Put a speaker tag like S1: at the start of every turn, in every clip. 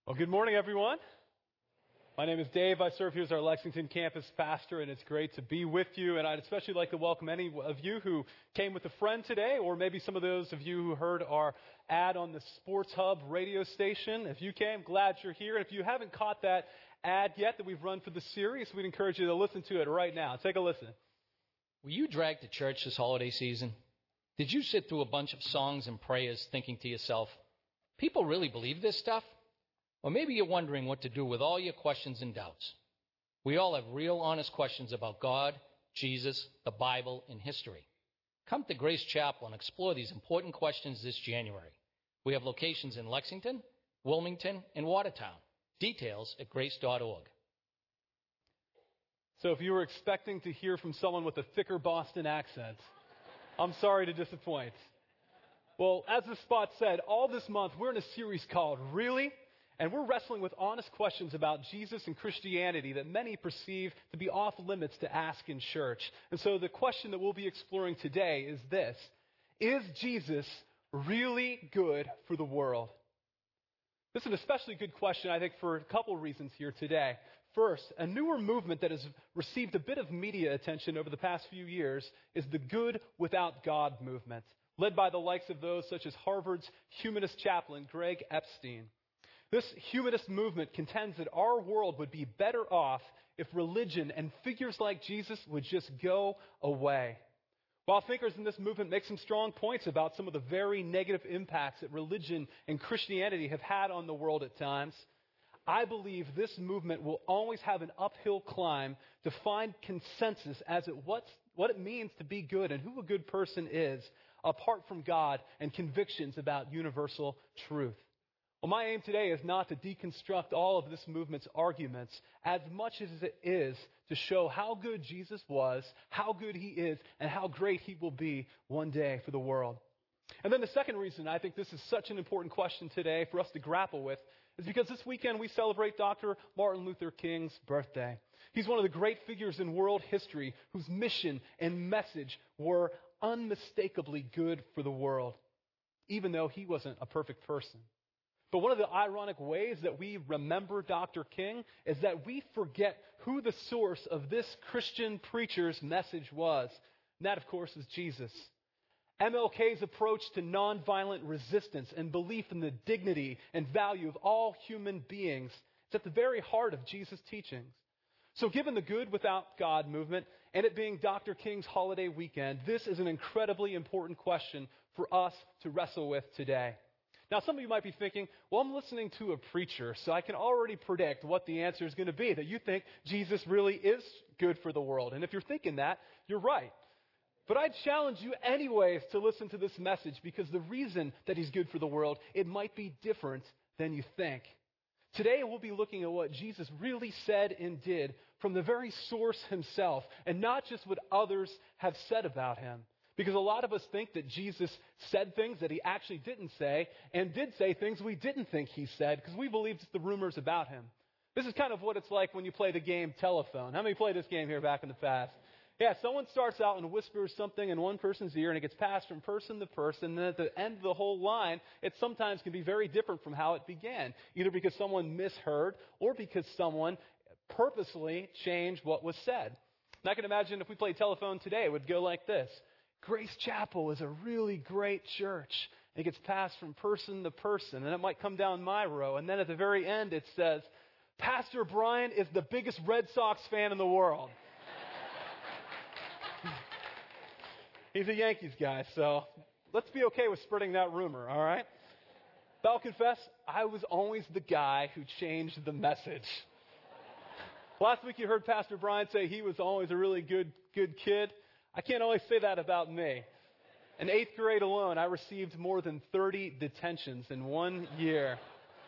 S1: Well, good morning, everyone. My name is Dave. I serve here as our Lexington campus pastor, and it's great to be with you. And I'd especially like to welcome any of you who came with a friend today, or maybe some of those of you who heard our ad on the Sports Hub radio station. If you came, glad you're here. And if you haven't caught that ad yet that we've run for the series, we'd encourage you to listen to it right now. Take a listen.
S2: Were you dragged to church this holiday season? Did you sit through a bunch of songs and prayers thinking to yourself, people really believe this stuff? Or maybe you're wondering what to do with all your questions and doubts. We all have real, honest questions about God, Jesus, the Bible, and history. Come to Grace Chapel and explore these important questions this January. We have locations in Lexington, Wilmington, and Watertown. Details at grace.org.
S1: So if you were expecting to hear from someone with a thicker Boston accent, I'm sorry to disappoint. Well, as the spot said, all this month we're in a series called Really? And we're wrestling with honest questions about Jesus and Christianity that many perceive to be off limits to ask in church. And so the question that we'll be exploring today is this: is Jesus really good for the world? This is an especially good question, I think, for a couple of reasons here today. First, a newer movement that has received a bit of media attention over the past few years is the Good Without God movement, led by the likes of those such as Harvard's humanist chaplain, Greg Epstein. This humanist movement contends that our world would be better off if religion and figures like Jesus would just go away. While thinkers in this movement make some strong points about some of the very negative impacts that religion and Christianity have had on the world at times, I believe this movement will always have an uphill climb to find consensus as to what it means to be good and who a good person is, apart from God and convictions about universal truth. Well, my aim today is not to deconstruct all of this movement's arguments as much as it is to show how good Jesus was, how good he is, and how great he will be one day for the world. And then the second reason I think this is such an important question today for us to grapple with is because this weekend we celebrate Dr. Martin Luther King's birthday. He's one of the great figures in world history whose mission and message were unmistakably good for the world, even though he wasn't a perfect person. But one of the ironic ways that we remember Dr. King is that we forget who the source of this Christian preacher's message was. And that, of course, is Jesus. MLK's approach to nonviolent resistance and belief in the dignity and value of all human beings is at the very heart of Jesus' teachings. So given the Good Without God movement and it being Dr. King's holiday weekend, this is an incredibly important question for us to wrestle with today. Now, some of you might be thinking, well, I'm listening to a preacher, so I can already predict what the answer is going to be, that you think Jesus really is good for the world. And if you're thinking that, you're right. But I challenge you anyways to listen to this message because the reason that he's good for the world, it might be different than you think. Today, we'll be looking at what Jesus really said and did from the very source himself, and not just what others have said about him. Because a lot of us think that Jesus said things that he actually didn't say and did say things we didn't think he said because we believed the rumors about him. This is kind of what it's like when you play the game telephone. How many played this game here back in the past? Yeah, someone starts out and whispers something in one person's ear and it gets passed from person to person. And then at the end of the whole line, it sometimes can be very different from how it began. Either because someone misheard or because someone purposely changed what was said. And I can imagine if we played telephone today, it would go like this. Grace Chapel is a really great church. It gets passed from person to person, and it might come down my row. And then at the very end, it says, Pastor Brian is the biggest Red Sox fan in the world. He's a Yankees guy, so let's be okay with spreading that rumor, all right? But I'll confess, I was always the guy who changed the message. Last week you heard Pastor Brian say he was always a really good kid. I can't always say that about me. In 8th grade alone, I received more than 30 detentions in 1 year.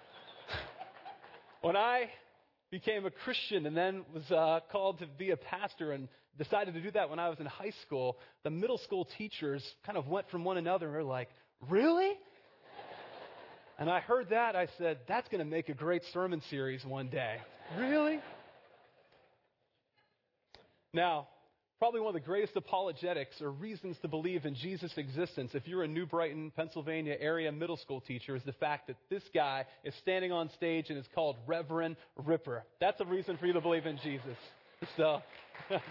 S1: When I became a Christian and then was called to be a pastor and decided to do that when I was in high school, the middle school teachers kind of went from one another and were like, really? And I heard that. I said, that's going to make a great sermon series one day. Really? Now, Probably one of the greatest apologetics or reasons to believe in Jesus' existence, if you're a New Brighton, Pennsylvania area middle school teacher, is the fact that this guy is standing on stage and is called Reverend Ripper. That's a reason for you to believe in Jesus. So, but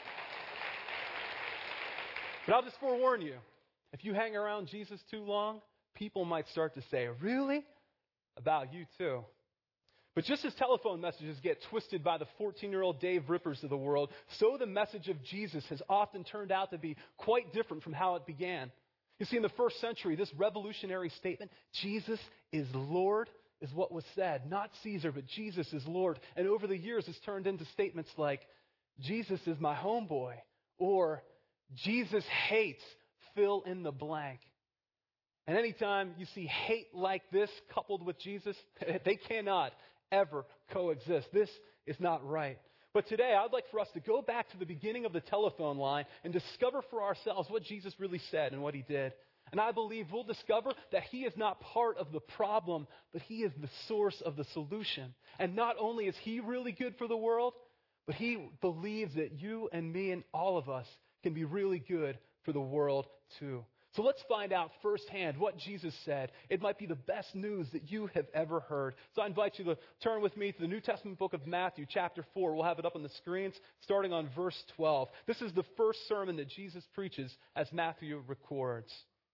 S1: I'll just forewarn you, if you hang around Jesus too long, people might start to say, really? About you too. But just as telephone messages get twisted by the 14-year-old Dave Rippers of the world, so the message of Jesus has often turned out to be quite different from how it began. You see, in the first century, this revolutionary statement, Jesus is Lord, is what was said. Not Caesar, but Jesus is Lord. And over the years, it's turned into statements like, Jesus is my homeboy, or Jesus hates, fill in the blank. And anytime you see hate like this coupled with Jesus, they cannot ever coexist. This is not right. But today, I'd like for us to go back to the beginning of the telephone line and discover for ourselves what Jesus really said and what he did. And I believe we'll discover that he is not part of the problem, but he is the source of the solution. And not only is he really good for the world, but he believes that you and me and all of us can be really good for the world too. So let's find out firsthand what Jesus said. It might be the best news that you have ever heard. So I invite you to turn with me to the New Testament book of Matthew, chapter 4. We'll have it up on the screens, starting on verse 12. This is the first sermon that Jesus preaches, as Matthew records.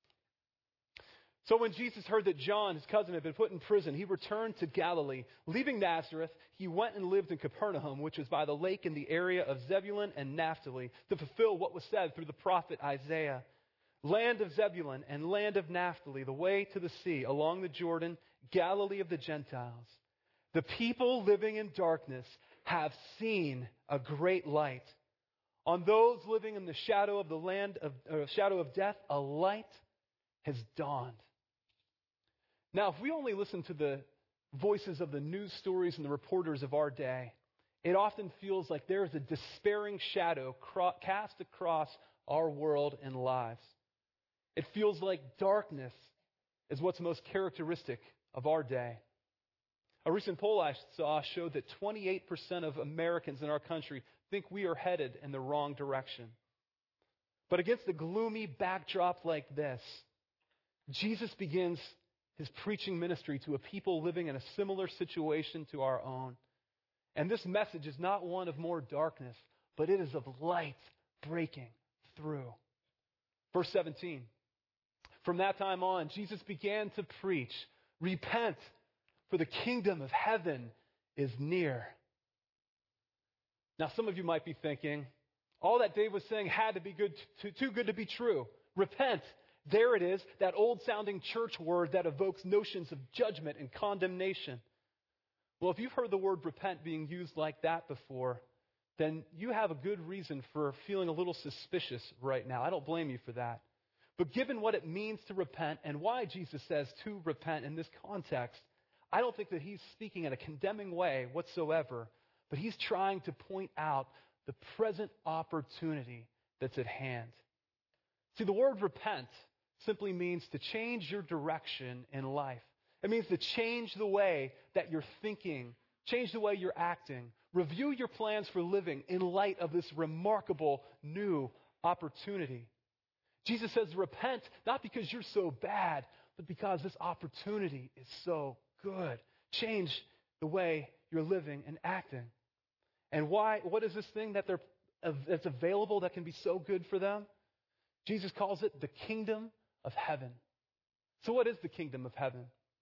S1: So when Jesus heard that John, his cousin, had been put in prison, he returned to Galilee. Leaving Nazareth, he went and lived in Capernaum, which was by the lake in the area of Zebulun and Naphtali, to fulfill what was said through the prophet Isaiah. Land of Zebulun and land of Naphtali, the way to the sea, along the Jordan, Galilee of the Gentiles. The people living in darkness have seen a great light. On those living in the shadow of the shadow of death, a light has dawned. Now, if we only listen to the voices of the news stories and the reporters of our day, it often feels like there is a despairing shadow cast across our world and lives. It feels like darkness is what's most characteristic of our day. A recent poll I saw showed that 28% of Americans in our country think we are headed in the wrong direction. But against a gloomy backdrop like this, Jesus begins his preaching ministry to a people living in a similar situation to our own. And this message is not one of more darkness, but it is of light breaking through. Verse 17. From that time on, Jesus began to preach, repent, for the kingdom of heaven is near. Now, some of you might be thinking, all that Dave was saying had to be too good to be true. Repent. There it is, that old-sounding church word that evokes notions of judgment and condemnation. Well, if you've heard the word repent being used like that before, then you have a good reason for feeling a little suspicious right now. I don't blame you for that. But given what it means to repent and why Jesus says to repent in this context, I don't think that he's speaking in a condemning way whatsoever, but he's trying to point out the present opportunity that's at hand. See, the word repent simply means to change your direction in life. It means to change the way that you're thinking, change the way you're acting, review your plans for living in light of this remarkable new opportunity. Jesus says repent, not because you're so bad, but because this opportunity is so good. Change the way you're living and acting. And why? What is this thing that's available that can be so good for them? Jesus calls it the kingdom of heaven. So what is the kingdom of heaven?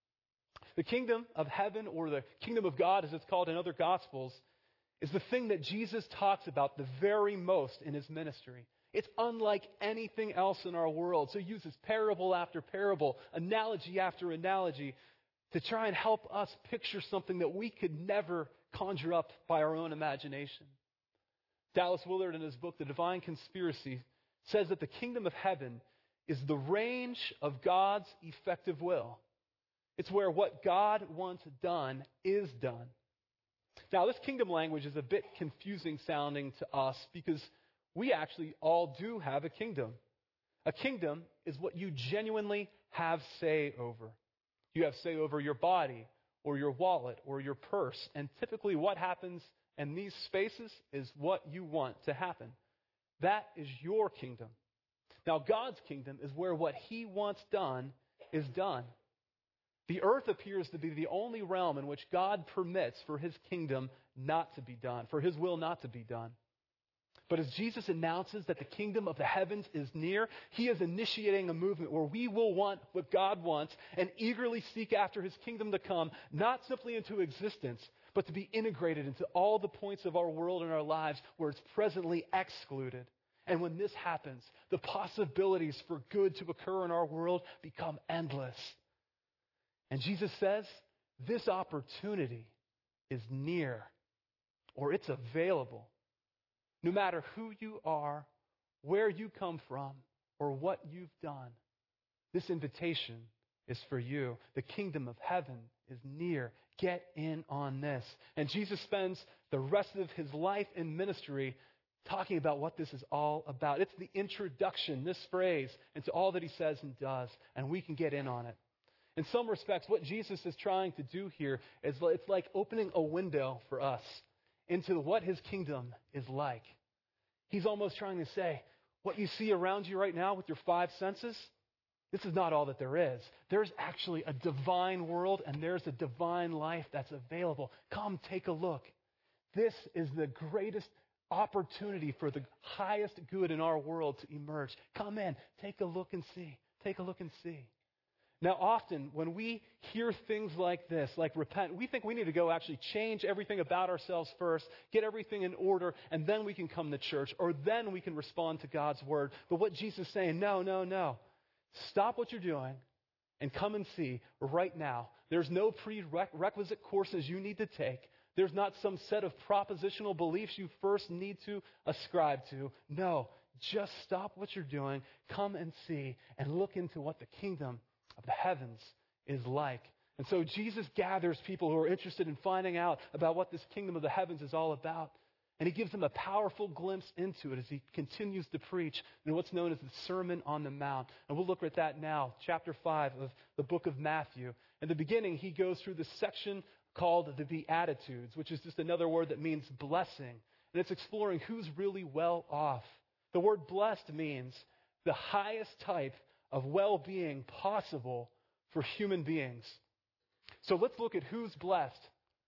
S1: The kingdom of heaven, or the kingdom of God as it's called in other gospels, is the thing that Jesus talks about the very most in his ministry. It's unlike anything else in our world. So he uses parable after parable, analogy after analogy, to try and help us picture something that we could never conjure up by our own imagination. Dallas Willard, in his book, The Divine Conspiracy, says that the kingdom of heaven is the range of God's effective will. It's where what God wants done is done. Now, this kingdom language is a bit confusing sounding to us because we actually all do have a kingdom. A kingdom is what you genuinely have say over. You have say over your body or your wallet or your purse. And typically what happens in these spaces is what you want to happen. That is your kingdom. Now, God's kingdom is where what he wants done is done. The earth appears to be the only realm in which God permits for his kingdom not to be done, for his will not to be done. But as Jesus announces that the kingdom of the heavens is near, he is initiating a movement where we will want what God wants and eagerly seek after his kingdom to come, not simply into existence, but to be integrated into all the points of our world and our lives where it's presently excluded. And when this happens, the possibilities for good to occur in our world become endless. And Jesus says, this opportunity is near, or it's available. No matter who you are, where you come from, or what you've done, this invitation is for you. The kingdom of heaven is near. Get in on this. And Jesus spends the rest of his life in ministry talking about what this is all about. It's the introduction, this phrase, into all that he says and does, and we can get in on it. In some respects, what Jesus is trying to do here is it's like opening a window for us into what his kingdom is like. He's almost trying to say, what you see around you right now with your five senses, this is not all that there is. There's actually a divine world, and there's a divine life that's available. Come, take a look. This is the greatest opportunity for the highest good in our world to emerge. Come in, take a look and see. Take a look and see. Now, often when we hear things like this, like repent, we think we need to go actually change everything about ourselves first, get everything in order, and then we can come to church, or then we can respond to God's word. But what Jesus is saying, no. Stop what you're doing and come and see right now. There's no prerequisite courses you need to take. There's not some set of propositional beliefs you first need to ascribe to. No, just stop what you're doing, come and see, and look into what the kingdom of the heavens is like. And so Jesus gathers people who are interested in finding out about what this kingdom of the heavens is all about. And he gives them a powerful glimpse into it as he continues to preach in what's known as the Sermon on the Mount. And we'll look at that now, chapter 5 of the book of Matthew. In the beginning, he goes through this section called the Beatitudes, which is just another word that means blessing. And it's exploring who's really well off. The word blessed means the highest type of well-being possible for human beings. So let's look at who's blessed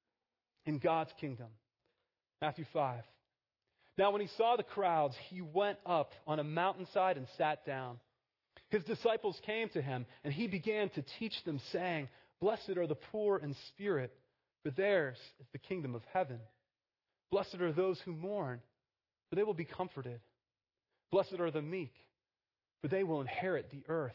S1: in God's kingdom. Matthew 5. Now when he saw the crowds, he went up on a mountainside and sat down. His disciples came to him, and he began to teach them, saying, Blessed are the poor in spirit, for theirs is the kingdom of heaven. Blessed are those who mourn, for they will be comforted. Blessed are the meek, for they will inherit the earth.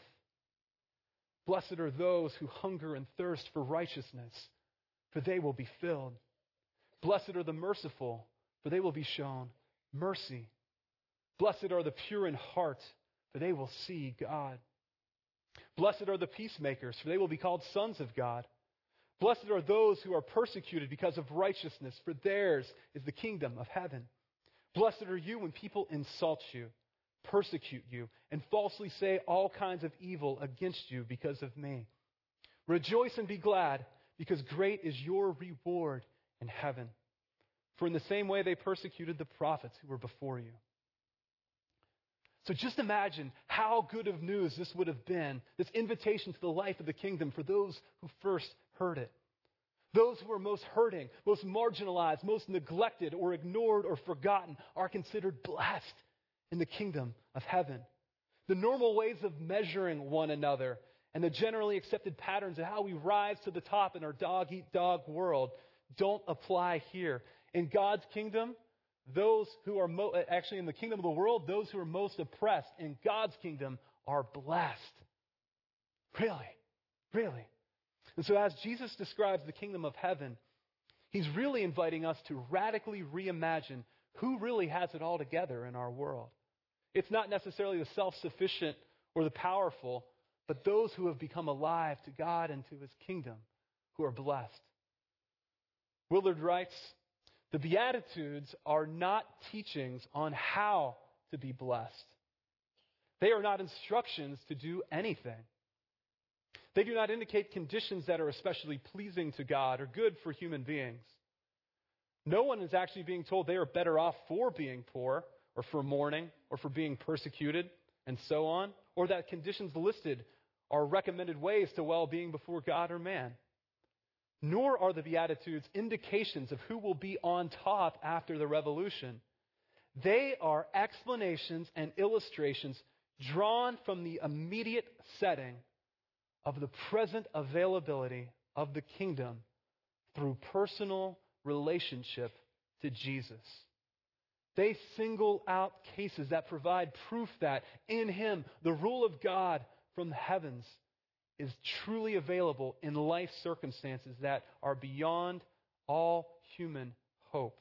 S1: Blessed are those who hunger and thirst for righteousness, for they will be filled. Blessed are the merciful, for they will be shown mercy. Blessed are the pure in heart, for they will see God. Blessed are the peacemakers, for they will be called sons of God. Blessed are those who are persecuted because of righteousness, for theirs is the kingdom of heaven. Blessed are you when people insult you, persecute you, and falsely say all kinds of evil against you because of me. Rejoice and be glad, because great is your reward in heaven. For in the same way they persecuted the prophets who were before you. So just imagine how good of news this would have been, this invitation to the life of the kingdom for those who first heard it. Those who are most hurting, most marginalized, most neglected or ignored or forgotten are considered blessed in the kingdom of heaven. The normal ways of measuring one another and the generally accepted patterns of how we rise to the top in our dog-eat-dog world don't apply here. In God's kingdom, those who are actually in the kingdom of the world, those who are most oppressed in God's kingdom are blessed. Really. And so as Jesus describes the kingdom of heaven, he's really inviting us to radically reimagine who really has it all together in our world. It's not necessarily the self-sufficient or the powerful, but those who have become alive to God and to his kingdom who are blessed. Willard writes, the Beatitudes are not teachings on how to be blessed. They are not instructions to do anything. They do not indicate conditions that are especially pleasing to God or good for human beings. No one is actually being told they are better off for being poor or for mourning, or for being persecuted, and so on, or that conditions listed are recommended ways to well-being before God or man. Nor are the Beatitudes indications of who will be on top after the revolution. They are explanations and illustrations drawn from the immediate setting of the present availability of the kingdom through personal relationship to Jesus. They single out cases that provide proof that in Him, the rule of God from the heavens is truly available in life circumstances that are beyond all human hope.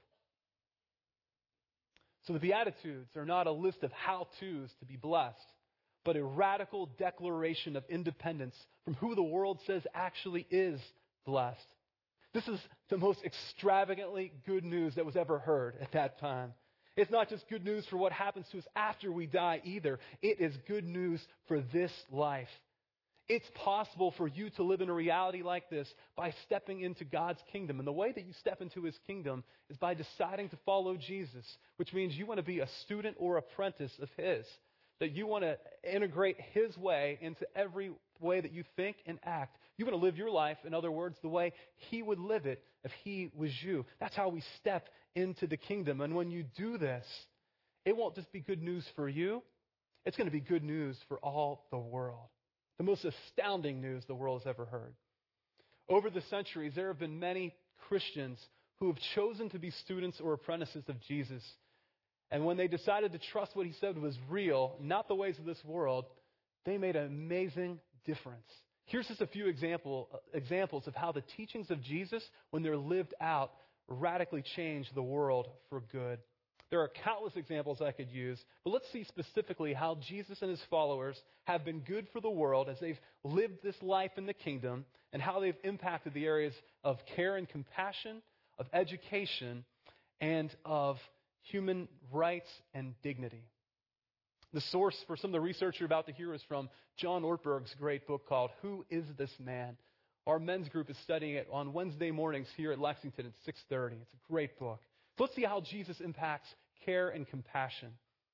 S1: So the Beatitudes are not a list of how-tos to be blessed, but a radical declaration of independence from who the world says actually is blessed. This is the most extravagantly good news that was ever heard at that time. It's not just good news for what happens to us after we die either. It is good news for this life. It's possible for you to live in a reality like this by stepping into God's kingdom. And the way that you step into His kingdom is by deciding to follow Jesus, which means you want to be a student or apprentice of His. That you want to integrate His way into every way that you think and act. You want to live your life, in other words, the way He would live it if He was you. That's how we step into the kingdom. And when you do this, it won't just be good news for you. It's going to be good news for all the world. The most astounding news the world has ever heard. Over the centuries, there have been many Christians who have chosen to be students or apprentices of Jesus. And when they decided to trust what He said was real, not the ways of this world, they made an amazing difference. Here's just a few examples of how the teachings of Jesus, when they're lived out, radically change the world for good. There are countless examples I could use, but let's see specifically how Jesus and His followers have been good for the world as they've lived this life in the kingdom and how they've impacted the areas of care and compassion, of education, and of human rights and dignity. The source for some of the research you're about to hear is from John Ortberg's great book called Who Is This Man? Our men's group is studying it on Wednesday mornings here at Lexington at 6:30. It's a great book. So let's see how Jesus impacts care and compassion.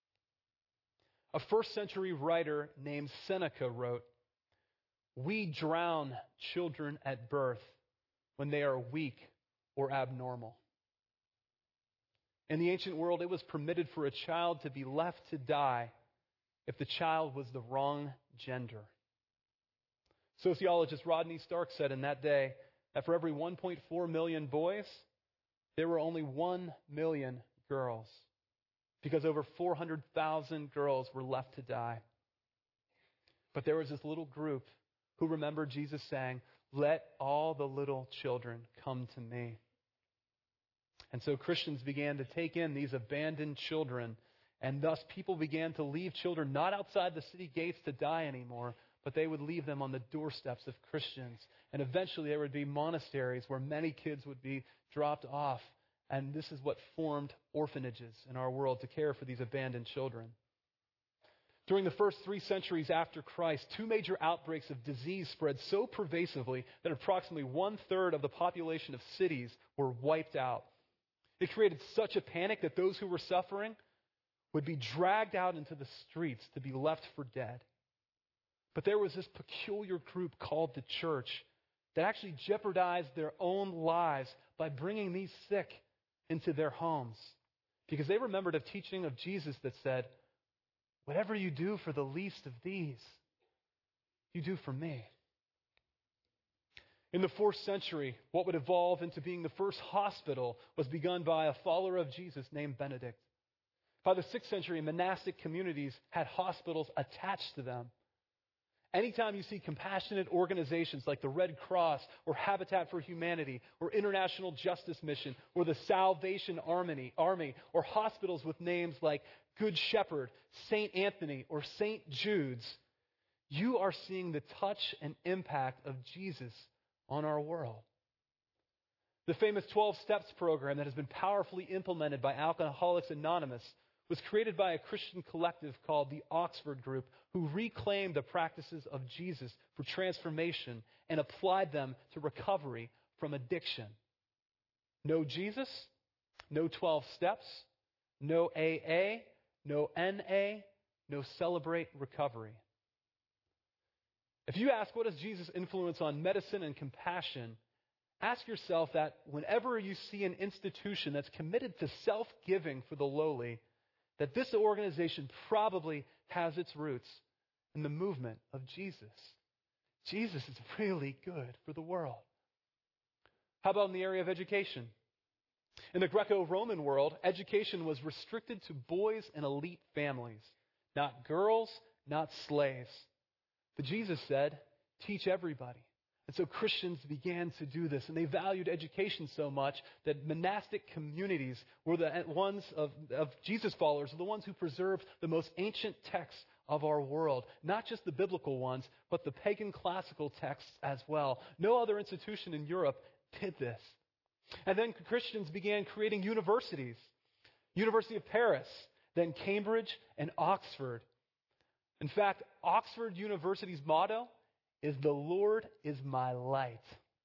S1: A first-century writer named Seneca wrote, "We drown children at birth when they are weak or abnormal." In the ancient world, it was permitted for a child to be left to die if the child was the wrong gender. Sociologist Rodney Stark said in that day that for every 1.4 million boys, there were only 1 million girls, because over 400,000 girls were left to die. But there was this little group who remembered Jesus saying, "Let all the little children come to me." And so Christians began to take in these abandoned children, and thus people began to leave children not outside the city gates to die anymore, but they would leave them on the doorsteps of Christians. And eventually there would be monasteries where many kids would be dropped off. And this is what formed orphanages in our world to care for these abandoned children. During the first 3 centuries after Christ, 2 major outbreaks of disease spread so pervasively that approximately 1/3 of the population of cities were wiped out. It created such a panic that those who were suffering would be dragged out into the streets to be left for dead. But there was this peculiar group called the church that actually jeopardized their own lives by bringing these sick into their homes, because they remembered a teaching of Jesus that said, "Whatever you do for the least of these, you do for me." In the 4th century, what would evolve into being the first hospital was begun by a follower of Jesus named Benedict. By the 6th century, monastic communities had hospitals attached to them. Anytime you see compassionate organizations like the Red Cross or Habitat for Humanity or International Justice Mission or the Salvation Army, or hospitals with names like Good Shepherd, St. Anthony, or St. Jude's, you are seeing the touch and impact of Jesus on our world. The famous 12 Steps program that has been powerfully implemented by Alcoholics Anonymous was created by a Christian collective called the Oxford Group, who reclaimed the practices of Jesus for transformation and applied them to recovery from addiction. No Jesus, no 12 steps, no AA, no NA, no Celebrate Recovery. If you ask, what is Jesus' influence on medicine and compassion? Ask yourself that whenever you see an institution that's committed to self-giving for the lowly, that this organization probably has its roots in the movement of Jesus. Jesus is really good for the world. How about in the area of education? In the Greco-Roman world, education was restricted to boys and elite families, not girls, not slaves. But Jesus said, teach everybody. And so Christians began to do this, and they valued education so much that monastic communities were the ones of Jesus followers, the ones who preserved the most ancient texts of our world. Not just the biblical ones, but the pagan classical texts as well. No other institution in Europe did this. And then Christians began creating universities. University of Paris, then Cambridge and Oxford. In fact, Oxford University's motto is "The Lord is my light."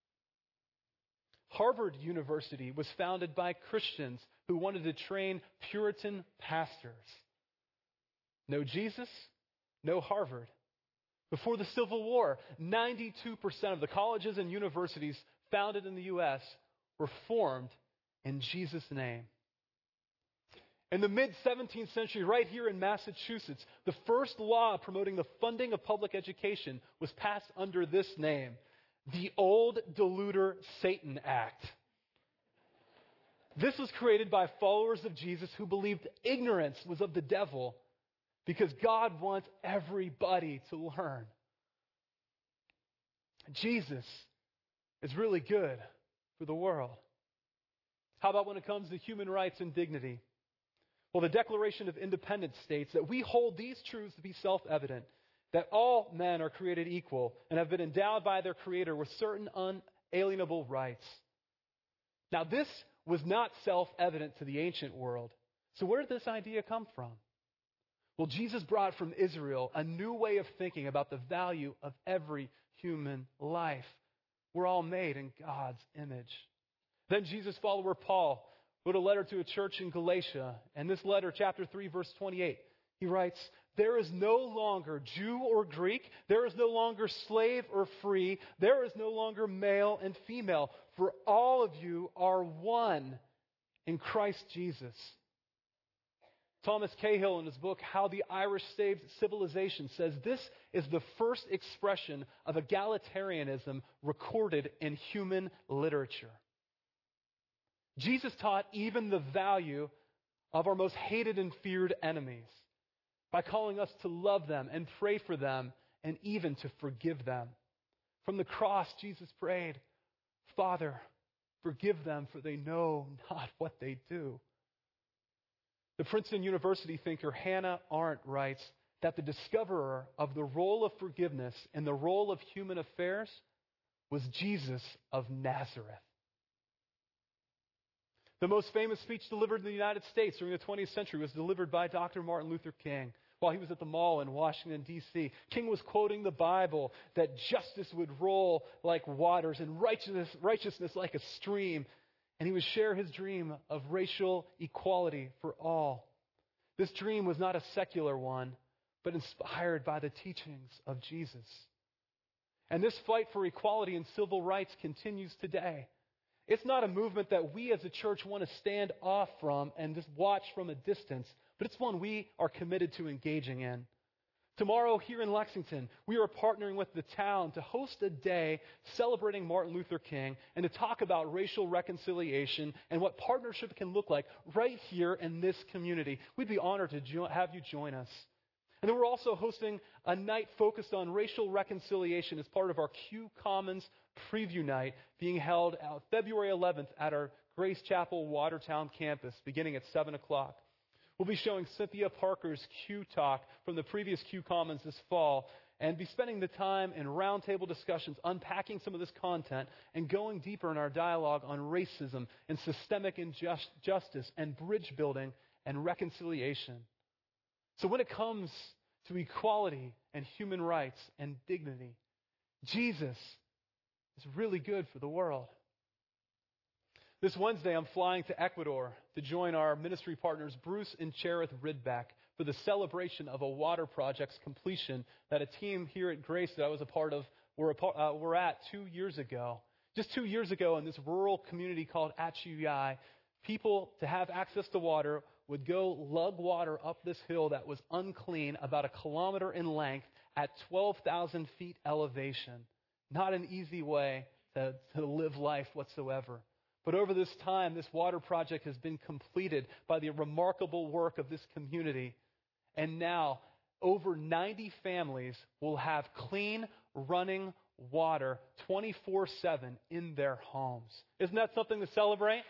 S1: Harvard University was founded by Christians who wanted to train Puritan pastors. No Jesus, no Harvard. Before the Civil War, 92% of the colleges and universities founded in the U.S. were formed in Jesus' name. In the mid-17th century, right here in Massachusetts, the first law promoting the funding of public education was passed under this name, the Old Deluder Satan Act. This was created by followers of Jesus who believed ignorance was of the devil because God wants everybody to learn. Jesus is really good for the world. How about when it comes to human rights and dignity? Well, the Declaration of Independence states that we hold these truths to be self-evident, that all men are created equal and have been endowed by their Creator with certain unalienable rights. Now, this was not self-evident to the ancient world. So where did this idea come from? Well, Jesus brought from Israel a new way of thinking about the value of every human life. We're all made in God's image. Then Jesus' follower Paul wrote a letter to a church in Galatia. And this letter, chapter 3, verse 28, he writes, "There is no longer Jew or Greek. There is no longer slave or free. There is no longer male and female. For all of you are one in Christ Jesus." Thomas Cahill, in his book, How the Irish Saved Civilization, says this is the first expression of egalitarianism recorded in human literature. Jesus taught even the value of our most hated and feared enemies by calling us to love them and pray for them and even to forgive them. From the cross, Jesus prayed, "Father, forgive them, for they know not what they do." The Princeton University thinker Hannah Arendt writes that the discoverer of the role of forgiveness and the role of human affairs was Jesus of Nazareth. The most famous speech delivered in the United States during the 20th century was delivered by Dr. Martin Luther King while he was at the mall in Washington, D.C. King was quoting the Bible that justice would roll like waters and righteousness like a stream. And he would share his dream of racial equality for all. This dream was not a secular one, but inspired by the teachings of Jesus. And this fight for equality and civil rights continues today. It's not a movement that we as a church want to stand off from and just watch from a distance, but it's one we are committed to engaging in. Tomorrow here in Lexington, we are partnering with the town to host a day celebrating Martin Luther King and to talk about racial reconciliation and what partnership can look like right here in this community. We'd be honored to have you join us. And then we're also hosting a night focused on racial reconciliation as part of our Q Commons preview night being held out February 11th at our Grace Chapel Watertown campus beginning at 7 o'clock. We'll be showing Cynthia Parker's Q Talk from the previous Q Commons this fall and be spending the time in roundtable discussions, unpacking some of this content and going deeper in our dialogue on racism and systemic injustice and bridge building and reconciliation. So when it comes to equality and human rights and dignity, Jesus is really good for the world. This Wednesday, I'm flying to Ecuador to join our ministry partners Bruce and Cherith Ridback for the celebration of a water project's completion that a team here at Grace that I was a part of were at 2 years ago. Just 2 years ago in this rural community called Achuyai, people, to have access to water, would go lug water up this hill that was unclean, about 1 kilometer in length, at 12,000 feet elevation. Not an easy way to live life whatsoever. But over this time, this water project has been completed by the remarkable work of this community. And now, over 90 families will have clean, running water 24/7 in their homes. Isn't that something to celebrate?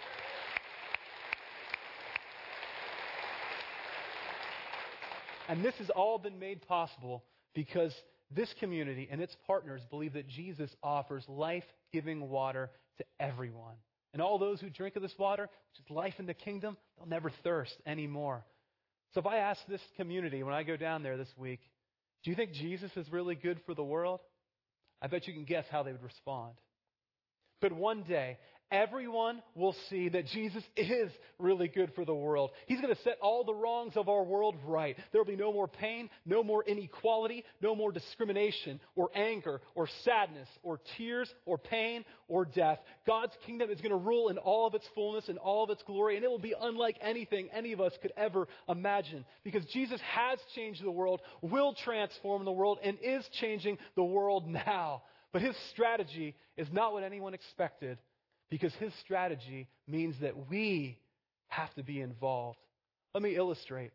S1: And this has all been made possible because this community and its partners believe that Jesus offers life-giving water to everyone. And all those who drink of this water, which is life in the kingdom, they'll never thirst anymore. So if I ask this community when I go down there this week, do you think Jesus is really good for the world? I bet you can guess how they would respond. But one day, everyone will see that Jesus is really good for the world. He's going to set all the wrongs of our world right. There will be no more pain, no more inequality, no more discrimination or anger or sadness or tears or pain or death. God's kingdom is going to rule in all of its fullness and all of its glory, and it will be unlike anything any of us could ever imagine. Because Jesus has changed the world, will transform the world, and is changing the world now. But his strategy is not what anyone expected, because his strategy means that we have to be involved. Let me illustrate.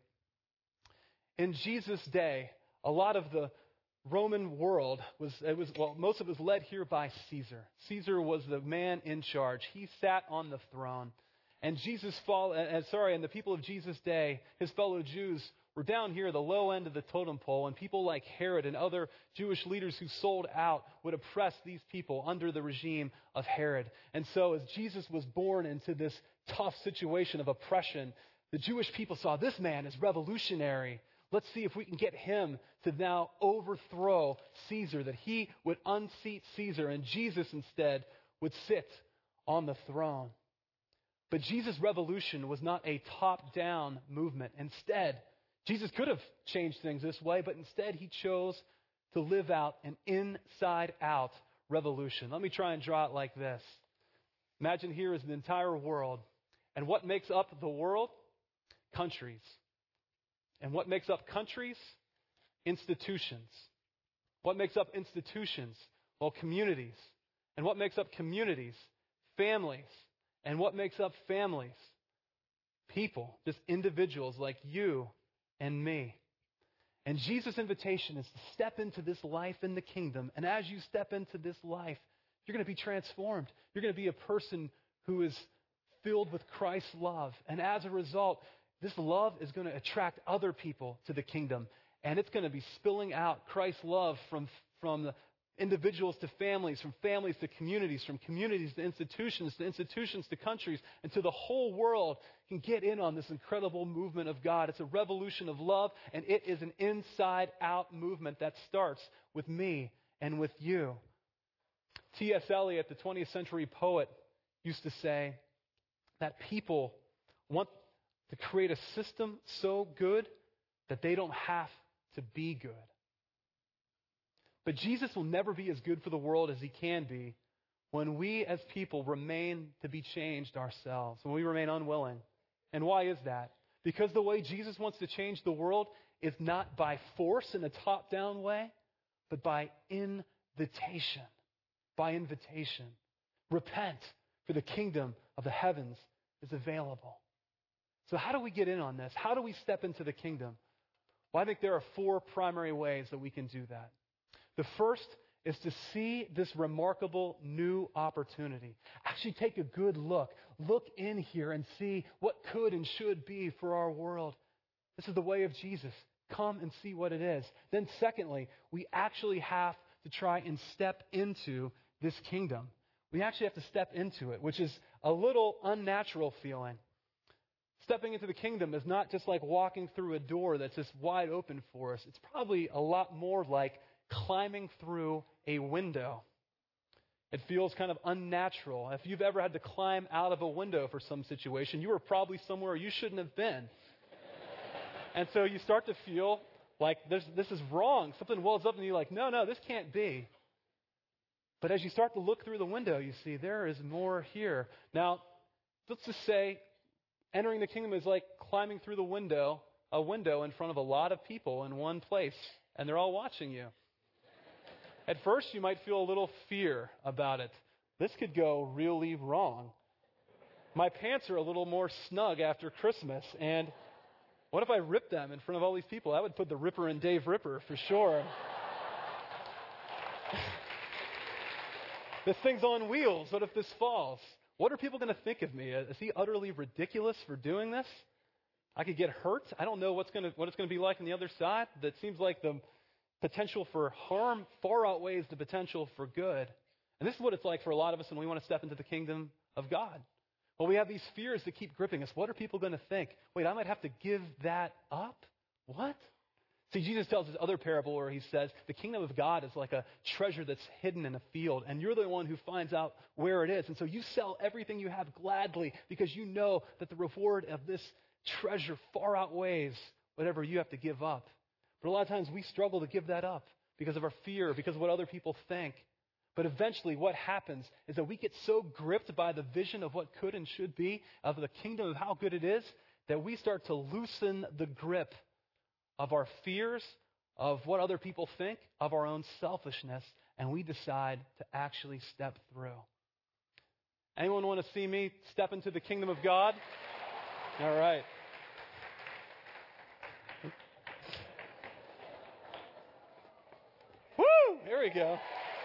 S1: In Jesus' day, a lot of the Roman world most of it was led here by Caesar. Caesar was the man in charge. He sat on the throne. And the people of Jesus' day, his fellow Jews, were down here, the low end of the totem pole, and people like Herod and other Jewish leaders who sold out would oppress these people under the regime of Herod. And so as Jesus was born into this tough situation of oppression, the Jewish people saw this man is revolutionary. Let's see if we can get him to now overthrow Caesar, that he would unseat Caesar, and Jesus instead would sit on the throne. But Jesus' revolution was not a top-down movement. Instead, Jesus could have changed things this way, but instead he chose to live out an inside-out revolution. Let me try and draw it like this. Imagine here is the entire world. And what makes up the world? Countries. And what makes up countries? Institutions. What makes up institutions? Well, communities. And what makes up communities? Families. And what makes up families? People. Just individuals like you and me. And Jesus' invitation is to step into this life in the kingdom. And as you step into this life, you're going to be transformed. You're going to be a person who is filled with Christ's love. And as a result, this love is going to attract other people to the kingdom. And it's going to be spilling out Christ's love from the individuals to families, from families to communities to institutions to countries, and to the whole world can get in on this incredible movement of God. It's a revolution of love, and it is an inside-out movement that starts with me and with you. T.S. Eliot, the 20th century poet, used to say that people want to create a system so good that they don't have to be good. But Jesus will never be as good for the world as he can be when we as people remain to be changed ourselves, when we remain unwilling. And why is that? Because the way Jesus wants to change the world is not by force in a top-down way, but by invitation. By invitation. Repent, for the kingdom of the heavens is available. So how do we get in on this? How do we step into the kingdom? Well, I think there are 4 primary ways that we can do that. The first is to see this remarkable new opportunity. Actually take a good look. Look in here and see what could and should be for our world. This is the way of Jesus. Come and see what it is. Then secondly, we actually have to try and step into this kingdom. We actually have to step into it, which is a little unnatural feeling. Stepping into the kingdom is not just like walking through a door that's just wide open for us. It's probably a lot more like climbing through a window. It feels kind of unnatural. If you've ever had to climb out of a window for some situation, you were probably somewhere you shouldn't have been. And so you start to feel like this is wrong. Something wells up and you're like, no, this can't be. But as you start to look through the window, you see there is more here. Now, let's just say entering the kingdom is like climbing through a window in front of a lot of people in one place, and they're all watching you. At first, you might feel a little fear about it. This could go really wrong. My pants are a little more snug after Christmas, and what if I rip them in front of all these people? That would put the Ripper in Dave Ripper for sure. This thing's on wheels. What if this falls? What are people going to think of me? Is he utterly ridiculous for doing this? I could get hurt. I don't know what it's going to be like on the other side. That seems like the potential for harm far outweighs the potential for good. And this is what it's like for a lot of us when we want to step into the kingdom of God. Well, we have these fears that keep gripping us. What are people going to think? Wait, I might have to give that up? What? See, Jesus tells this other parable where he says, the kingdom of God is like a treasure that's hidden in a field, and you're the one who finds out where it is. And so you sell everything you have gladly because you know that the reward of this treasure far outweighs whatever you have to give up. But a lot of times we struggle to give that up because of our fear, because of what other people think. But eventually what happens is that we get so gripped by the vision of what could and should be, of the kingdom, of how good it is, that we start to loosen the grip of our fears, of what other people think, of our own selfishness, and we decide to actually step through. Anyone want to see me step into the kingdom of God? All right. Woo! There we go.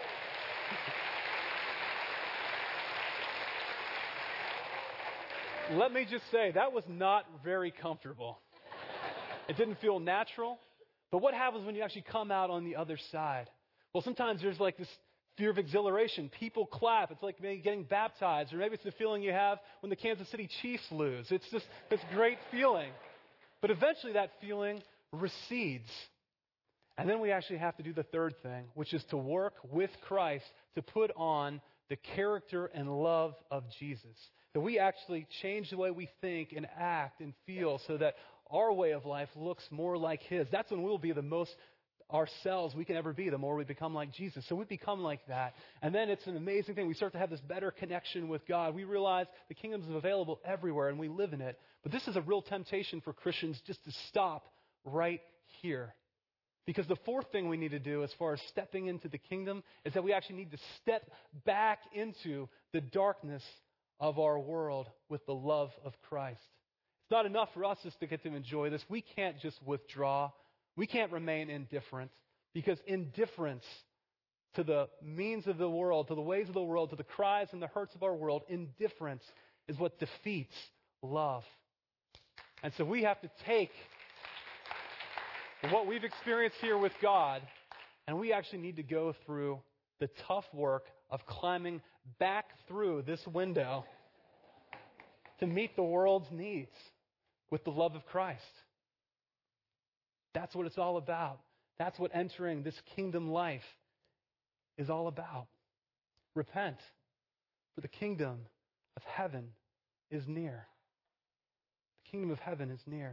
S1: Let me just say, that was not very comfortable. It didn't feel natural. But what happens when you actually come out on the other side? Well, sometimes there's like this fear of exhilaration. People clap. It's like maybe getting baptized. Or maybe it's the feeling you have when the Kansas City Chiefs lose. It's just this great feeling. But eventually that feeling recedes. And then we actually have to do the third thing, which is to work with Christ to put on the character and love of Jesus. That we actually change the way we think and act and feel so that our way of life looks more like His. That's when we'll be the most ourselves we can ever be, the more we become like Jesus. So we become like that. And then it's an amazing thing. We start to have this better connection with God. We realize the kingdom is available everywhere and we live in it. But this is a real temptation for Christians just to stop right here. Because the fourth thing we need to do as far as stepping into the kingdom is that we actually need to step back into the darkness of our world with the love of Christ. It's not enough for us just to get to enjoy this. We can't just withdraw. We can't remain indifferent, because indifference to the means of the world, to the ways of the world, to the cries and the hurts of our world, indifference is what defeats love. And so we have to take what we've experienced here with God, and we actually need to go through the tough work of climbing back through this window to meet the world's needs with the love of Christ. That's what it's all about. That's what entering this kingdom life is all about. Repent, for the kingdom of heaven is near. The kingdom of heaven is near.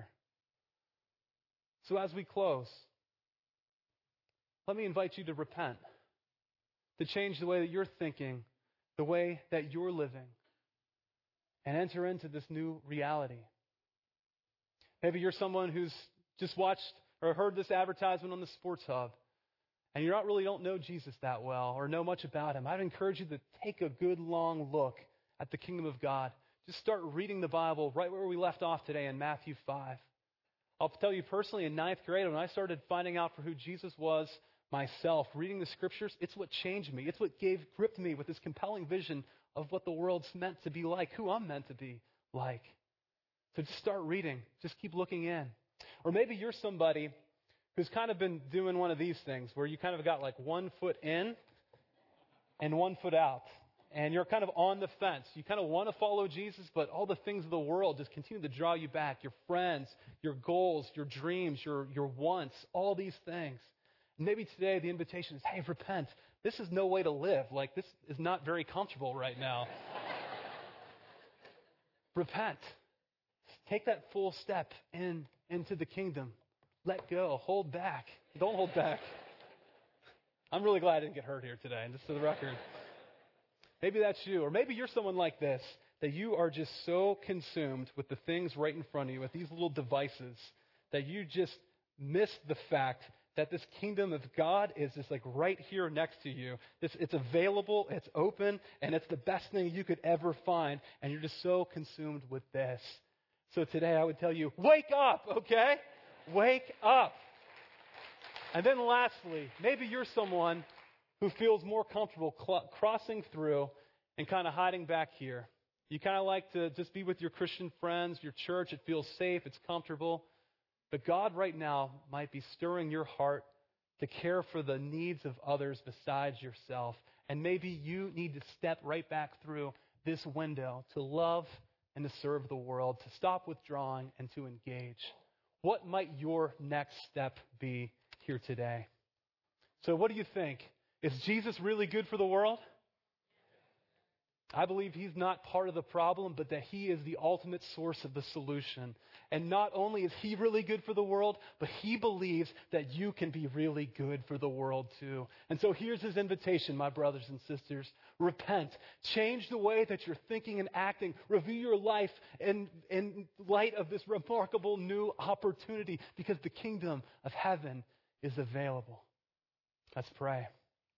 S1: So as we close, let me invite you to repent, to change the way that you're thinking, the way that you're living, and enter into this new reality. Maybe you're someone who's just watched or heard this advertisement on the Sports Hub, and you don't know Jesus that well or know much about Him. I'd encourage you to take a good long look at the kingdom of God. Just start reading the Bible right where we left off today in Matthew 5. I'll tell you personally, in 9th grade, when I started finding out for who Jesus was myself, reading the Scriptures, it's what changed me. It's what gripped me with this compelling vision of what the world's meant to be like, who I'm meant to be like. So just start reading. Just keep looking in. Or maybe you're somebody who's kind of been doing one of these things where you kind of got like 1 foot in and 1 foot out. And you're kind of on the fence. You kind of want to follow Jesus, but all the things of the world just continue to draw you back. Your friends, your goals, your dreams, your wants, all these things. And maybe today the invitation is, hey, repent. This is no way to live. Like, this is not very comfortable right now. Repent. Take that full step in into the kingdom. Let go. Hold back. Don't hold back. I'm really glad I didn't get hurt here today, just for the record. Maybe that's you, or maybe you're someone like this, that you are just so consumed with the things right in front of you, with these little devices, that you just miss the fact that this kingdom of God is just like right here next to you. It's available, it's open, and it's the best thing you could ever find, and you're just so consumed with this. So today I would tell you, wake up, okay? Wake up. And then lastly, maybe you're someone who feels more comfortable crossing through and kind of hiding back here. You kind of like to just be with your Christian friends, your church. It feels safe, it's comfortable. But God right now might be stirring your heart to care for the needs of others besides yourself. And maybe you need to step right back through this window to love and to serve the world, to stop withdrawing and to engage. What might your next step be here today? So what do you think? Is Jesus really good for the world? I believe he's not part of the problem, but that he is the ultimate source of the solution. And not only is he really good for the world, but he believes that you can be really good for the world too. And so here's his invitation, my brothers and sisters. Repent. Change the way that you're thinking and acting. Review your life in light of this remarkable new opportunity, because the kingdom of heaven is available. Let's pray.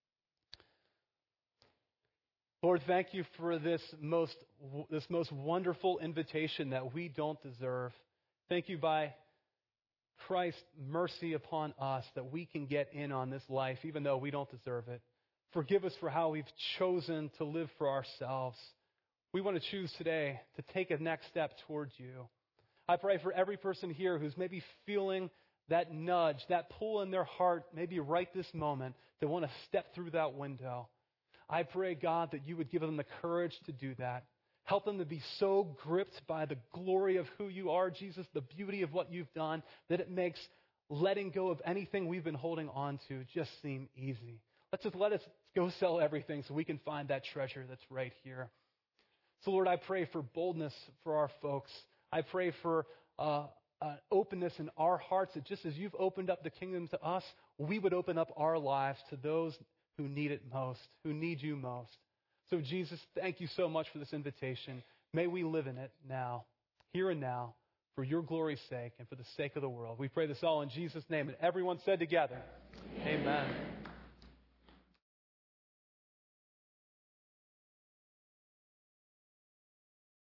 S1: Lord, thank you for this most wonderful invitation that we don't deserve. Thank you by Christ's mercy upon us that we can get in on this life even though we don't deserve it. Forgive us for how we've chosen to live for ourselves. We want to choose today to take a next step towards you. I pray for every person here who's maybe feeling that nudge, that pull in their heart, maybe right this moment, to want to step through that window. I pray, God, that you would give them the courage to do that. Help them to be so gripped by the glory of who you are, Jesus, the beauty of what you've done, that it makes letting go of anything we've been holding on to just seem easy. Let us go sell everything so we can find that treasure that's right here. So, Lord, I pray for boldness for our folks. I pray for openness in our hearts, that just as you've opened up the kingdom to us, we would open up our lives to those who need it most, who need you most. So Jesus, thank you so much for this invitation. May we live in it now, here and now, for your glory's sake and for the sake of the world. We pray this all in Jesus' name. And everyone said together, amen.